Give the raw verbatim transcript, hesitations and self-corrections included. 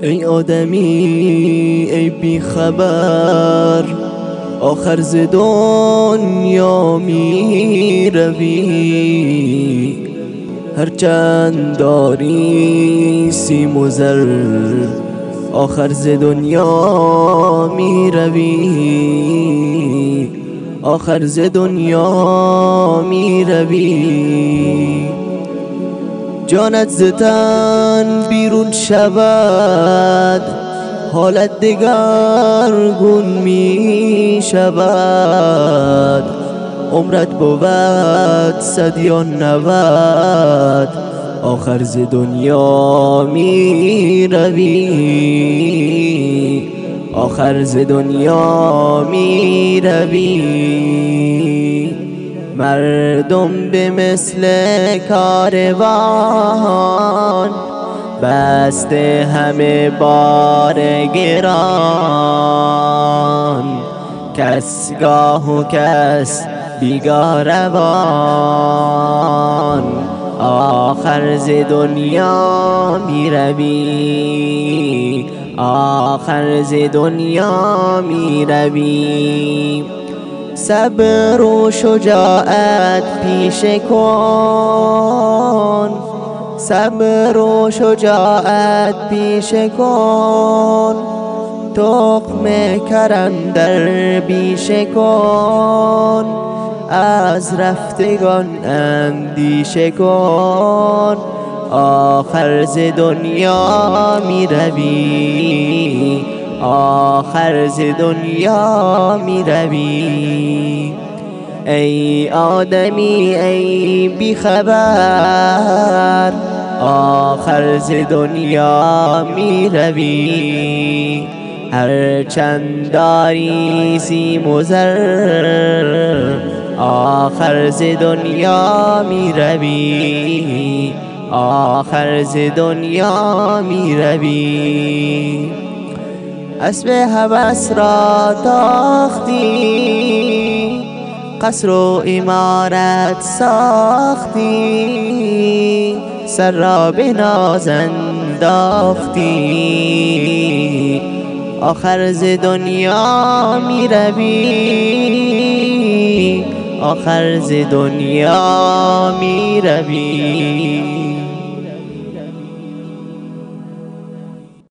ای آدمی ای بی خبر، آخر ز دنیا می روی. هرچند داری سیم و زر، آخر ز دنیا می روی. آخر ز دنیا می روی. جانت ز تن بیرون شود، حالت دگرگون می شود. عمرت بود صد یا نود، آخر ز دنیا می روی. آخر ز دنیا می روی. مردم به مثل کاروان، بسته همه بار گران. کس گاه و کس بیگاه روان، آخر ز دنیا می روی. آخر ز دنیا می روی. صبر و شجاعت پیشه کن، صبر و شجاعت پیشه کن. تخم کرندر بیشه کن، از رفتگان اندیشه کن. آخر ز دنیا می روی. آخر ز دنیا می روی. ای آدمی ای بی خبر، آخر ز دنیا می روی. هرچند داری سیم و زر، آخر ز دنیا می روی. آخر ز دنیا می روی. اسب هوس را تاختی، قصر و عمارت ساختی. سر را به ناز انداختی، آخر ز دنیا می روی. آخر ز دنیا می روی.